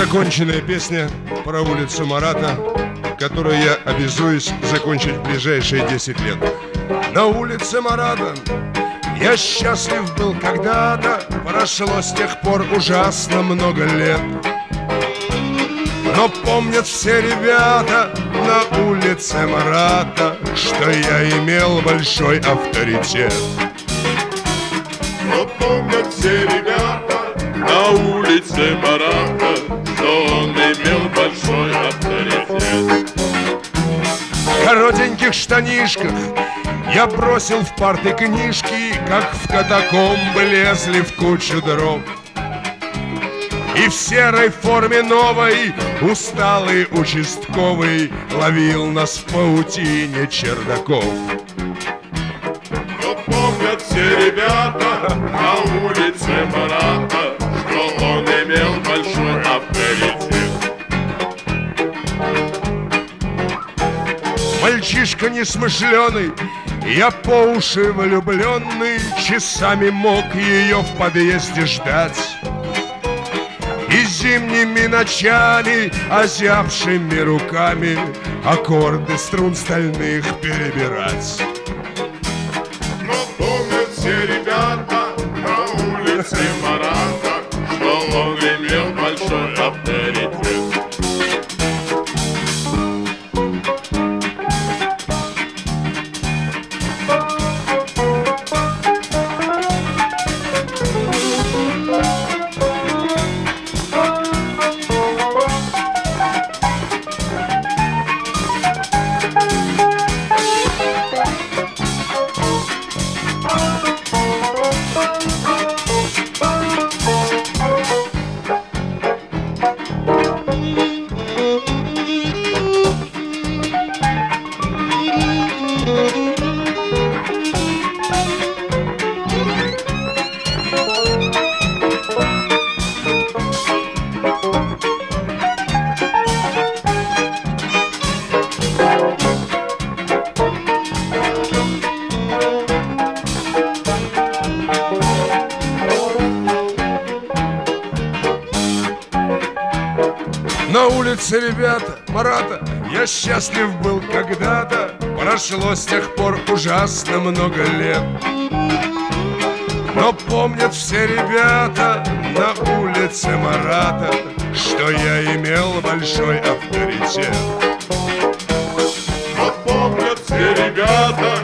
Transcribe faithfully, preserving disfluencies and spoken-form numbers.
Законченная песня про улицу Марата, которую я обязуюсь закончить в ближайшие десять лет. На улице Марата я счастлив был когда-то, прошло с тех пор ужасно много лет. Но помнят все ребята на улице Марата, что я имел большой авторитет. Но помнят все ребята на улице Марата, что он имел большой авторитет. В коротеньких штанишках я бросил в парты книжки, как в катакомбы лезли в кучу дров. И в серой форме новой усталый участковый ловил нас в паутине чердаков. Но помнят все ребята на улице Марата, что он имел большой авторитет. Мальчишка несмышленый, я по уши влюбленный, часами мог ее в подъезде ждать. И зимними ночами, озябшими руками, аккорды струн стальных перебирать. Но помнят все ребята на улице Марата, что он имел большой авторитет. На улице, ребята, Марата, я счастлив был когда-то, прошло с тех пор ужасно много лет. Но помнят все ребята на улице Марата, что я имел большой авторитет. Но помнят все ребята